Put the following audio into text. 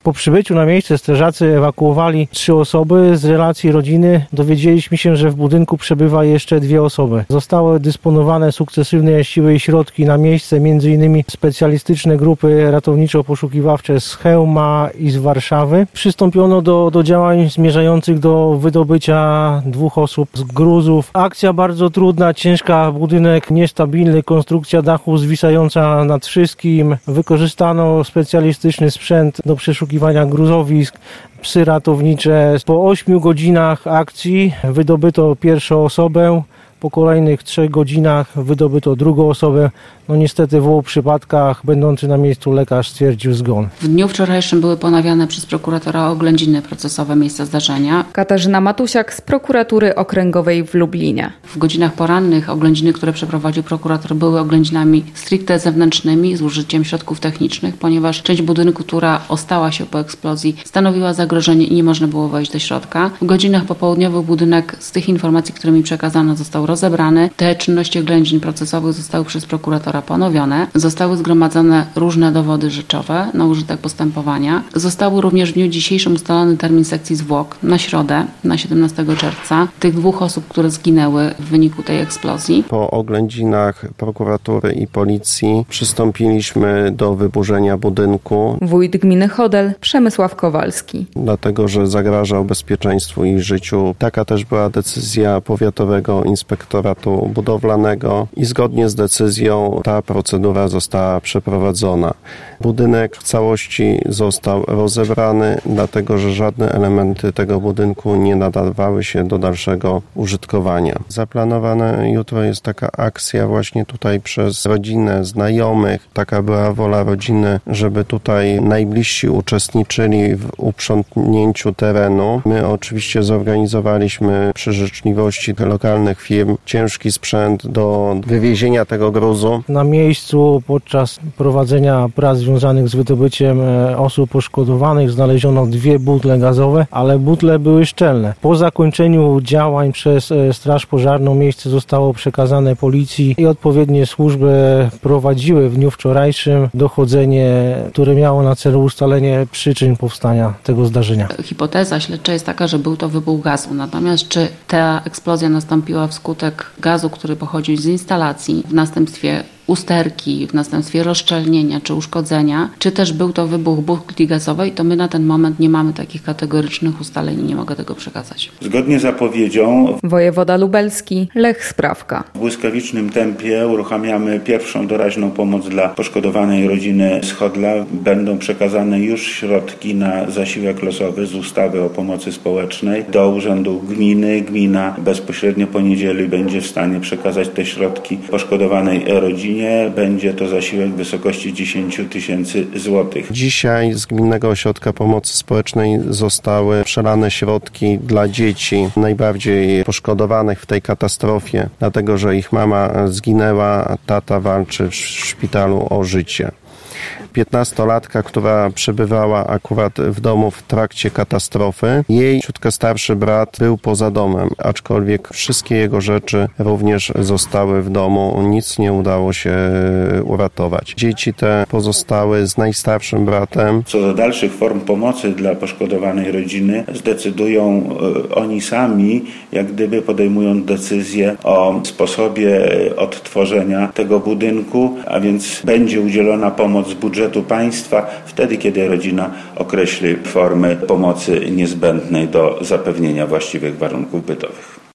Po przybyciu na miejsce strażacy ewakuowali 3 osoby. Z relacji rodziny dowiedzieliśmy się, że w budynku przebywa jeszcze 2 osoby. Zostały dysponowane sukcesywne siły i środki na miejsce, m.in. specjalistyczne grupy ratowniczo-poszukiwawcze z Chełma i z Warszawy. Przystąpiono do działań zmierzających do wydobycia 2 osób z gruzów. Akcja bardzo trudna, ciężka, budynek niestabilny, konstrukcja dachu zwisająca nad wszystkim. Wykorzystano specjalistyczny sprzęt do przeszukiwania gruzowisk, psy ratownicze. Po 8 godzinach akcji wydobyto pierwszą osobę. Po kolejnych 3 godzinach wydobyto drugą osobę. Niestety w obu przypadkach będący na miejscu lekarz stwierdził zgon. W dniu wczorajszym były ponawiane przez prokuratora oględziny procesowe miejsca zdarzenia. Katarzyna Matusiak z Prokuratury Okręgowej w Lublinie. W godzinach porannych oględziny, które przeprowadził prokurator, były oględzinami stricte zewnętrznymi z użyciem środków technicznych, ponieważ część budynku, która ostała się po eksplozji, stanowiła zagrożenie i nie można było wejść do środka. W godzinach popołudniowych budynek z tych informacji, które mi przekazano, został rozebrany. Te czynności oględzin procesowych zostały przez prokuratora ponowione. Zostały zgromadzone różne dowody rzeczowe na użytek postępowania. Został również w dniu dzisiejszym ustalony termin sekcji zwłok na środę, na 17 czerwca. Tych 2 osób, które zginęły w wyniku tej eksplozji. Po oględzinach prokuratury i policji przystąpiliśmy do wyburzenia budynku. Wójt gminy Chodel Przemysław Kowalski. Dlatego, że zagrażał bezpieczeństwu i życiu. Taka też była decyzja powiatowego inspektoratu budowlanego i zgodnie z decyzją ta procedura została przeprowadzona. Budynek w całości został rozebrany, dlatego że żadne elementy tego budynku nie nadawały się do dalszego użytkowania. Zaplanowana jutro jest taka akcja właśnie tutaj przez rodzinę, znajomych. Taka była wola rodziny, żeby tutaj najbliżsi uczestniczyli w uprzątnięciu terenu. My oczywiście zorganizowaliśmy przy życzliwości lokalnych firm ciężki sprzęt do wywiezienia tego gruzu. Na miejscu podczas prowadzenia prac związanych z wydobyciem osób poszkodowanych znaleziono 2 butle gazowe, ale butle były szczelne. Po zakończeniu działań przez Straż Pożarną miejsce zostało przekazane policji i odpowiednie służby prowadziły w dniu wczorajszym dochodzenie, które miało na celu ustalenie przyczyn powstania tego zdarzenia. Hipoteza śledcza jest taka, że był to wybuch gazu. Natomiast czy ta eksplozja nastąpiła wskutek gazu, który pochodził z instalacji, w następstwie usterki, w następstwie rozszczelnienia czy uszkodzenia, czy też był to wybuch butli gazowej, to my na ten moment nie mamy takich kategorycznych ustaleń i nie mogę tego przekazać. Zgodnie z zapowiedzią Wojewoda lubelski Lech Sprawka. W błyskawicznym tempie uruchamiamy pierwszą doraźną pomoc dla poszkodowanej rodziny z Chodla. Będą przekazane już środki na zasiłek losowy z ustawy o pomocy społecznej do urzędu gminy. Gmina bezpośrednio po niedzieli będzie w stanie przekazać te środki poszkodowanej rodzinie. Będzie to zasiłek w wysokości 10 000 złotych. Dzisiaj z Gminnego Ośrodka Pomocy Społecznej zostały przelane środki dla dzieci najbardziej poszkodowanych w tej katastrofie, dlatego że ich mama zginęła, a tata walczy w szpitalu o życie. 15-latka, która przebywała akurat w domu w trakcie katastrofy. Jej ciutkę starszy brat był poza domem, aczkolwiek wszystkie jego rzeczy również zostały w domu. Nic nie udało się uratować. Dzieci te pozostały z najstarszym bratem. Co do dalszych form pomocy dla poszkodowanej rodziny zdecydują oni sami, jak gdyby podejmują decyzję o sposobie odtworzenia tego budynku, a więc będzie udzielona pomoc z budżetu państwa wtedy, kiedy rodzina określi formy pomocy niezbędnej do zapewnienia właściwych warunków bytowych.